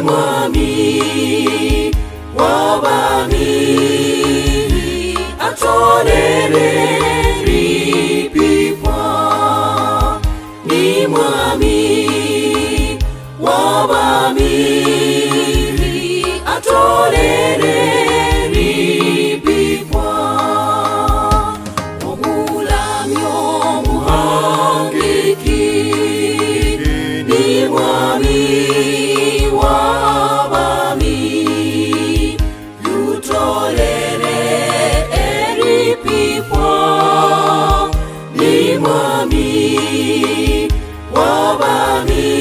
mwami wabami atolere ripipwa ni mwami wabami atolere ripipwa omulamyo muhangiki ni mwami wabami yutolere eripipwa ni mwami wabami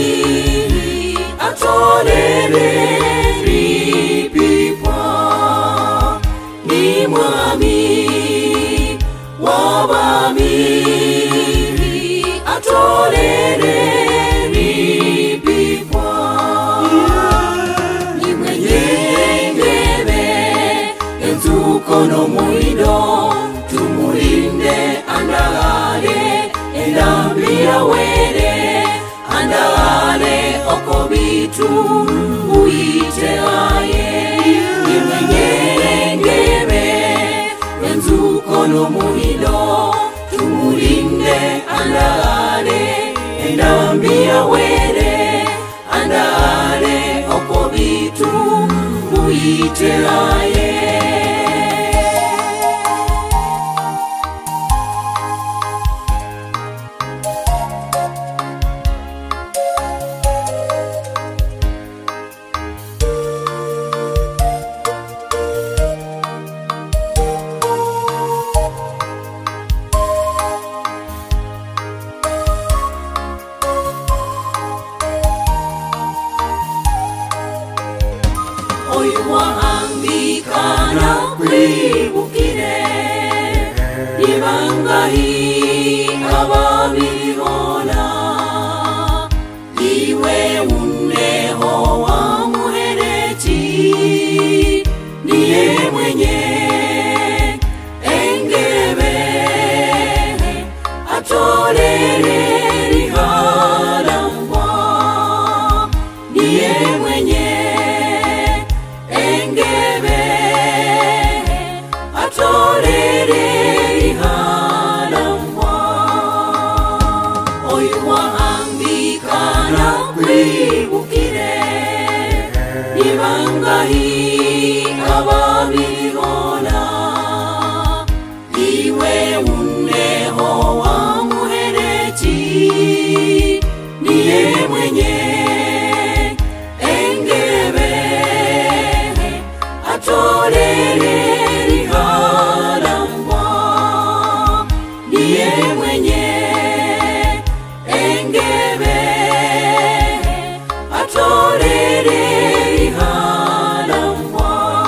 atolere ripipwa ni mwami wabami atolere ripipwa ni mwenye ngebe enzukono muido tumulinde andagale endambia were andagale okobitu uite aye ni mwenye ngebe enzukono muido tumulinde andagale endambia were andagale okobitu uite aye Oyuambikana kwibukire Ibangahi ababibona Iwe uneho wa muhereti Niye mwenye engebe atolere rihalangwa Niye mwenye atolere ihalangwa oyuambikana kwibukire Ibangahi ababibona Iwe uneho wa muhereti Niye mwenye engebe atolere rihalangwa Niye mwenye engebe atolere rihalangwa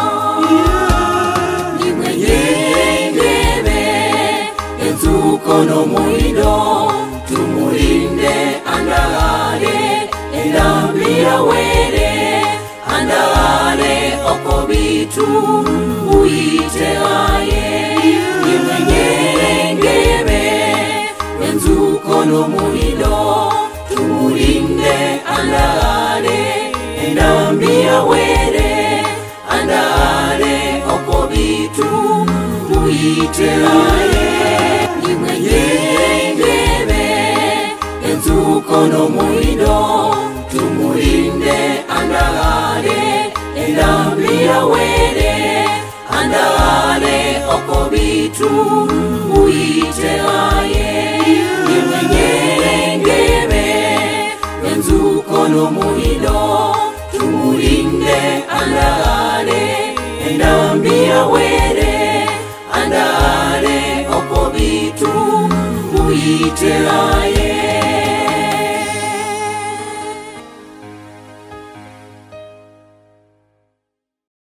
Ni mwenye engebe enzukono muido tumulinde andagale endambia were andagale okobitu uite aye ni mwenye ngebe enzukono muido tumulinde andagale endambia were andagale okobitu uite aye ni mwenye ngebe enzukono muido tumulinde andagale endambia were andagale okobitu uite aye ni mwenye ngebe enzukono muido tumulinde andagale endambia were andagale okobitu uite aye